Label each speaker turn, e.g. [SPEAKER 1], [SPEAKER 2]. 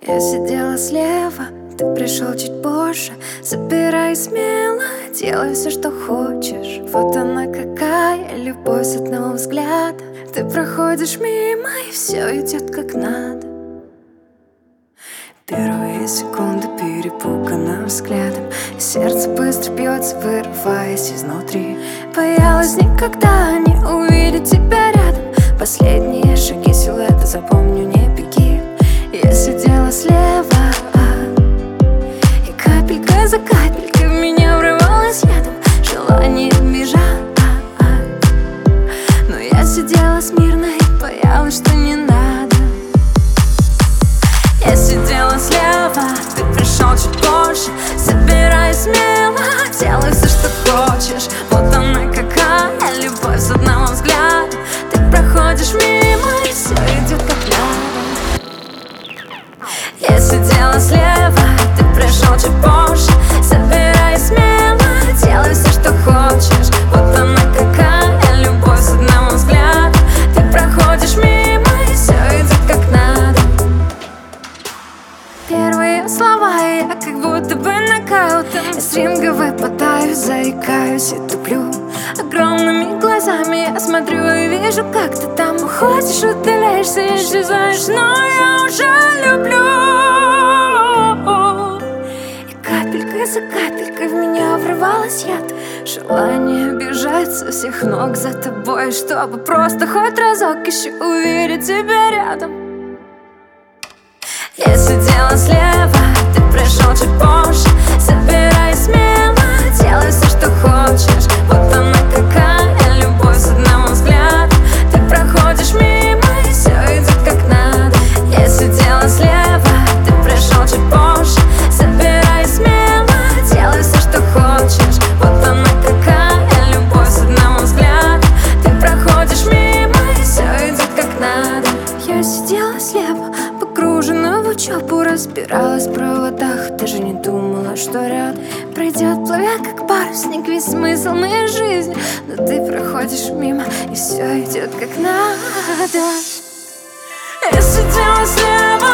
[SPEAKER 1] Я сидела слева, ты пришел чуть позже. Забирай смело, делай все, что хочешь. Вот она какая любовь с одного взгляда. Ты проходишь мимо, и все идет как надо. Первые секунды перепугано взглядом, и сердце быстро бьется, вырываясь изнутри. Боялась никогда не увидеть тебя рядом. Последние шаги силуэта запомню, не беги. Я сидела слева, и капелька за капелькой в меня врывалась ядом. Желание бежать, но я сидела смирно и боялась, что не надо. Я сидела слева, ты пришел чуть позже. Забирай смело, делай все, что хочешь. Вот она какая любовь с одного взгляда. Ты проходишь мимо, и все идет как надо. Я сидела слева, ты пришел чуть позже. Забирай смело, делай все, что хочешь. Вот она какая любовь с одного взгляда. Ты проходишь мимо, и все идет как надо. Первые слова, и я как будто бы нокаутом. Я с ринга выпадаю, заикаюсь и туплю. Огромными глазами я смотрю и вижу, как ты там уходишь, удаляешься, исчезаешь, но я уже люблю. И капелька за капелькой в меня врывалась яд. Желание бежать со всех ног за тобой, чтобы просто хоть разок еще увидеть тебя рядом. Я сидела слева, ты пришел чуть позже. Забирай смело, делай все, что хочешь. Вот она какая любовь с одного взгляда. Ты проходишь мимо, и все идет как надо. Я сидела слева, ты пришел чуть позже. Забирай смело, делай все, что хочешь. Вот она какая любовь с одного взгляда. Ты проходишь мимо, и все идет как надо. Я сидела слева, погружена в учебу, разбиралась в проводах. Даже не думала, что ряд пройдет, плывя как парусник, весь смысл моей жизни. Но ты проходишь мимо, и все идет как надо. Я сидела слева,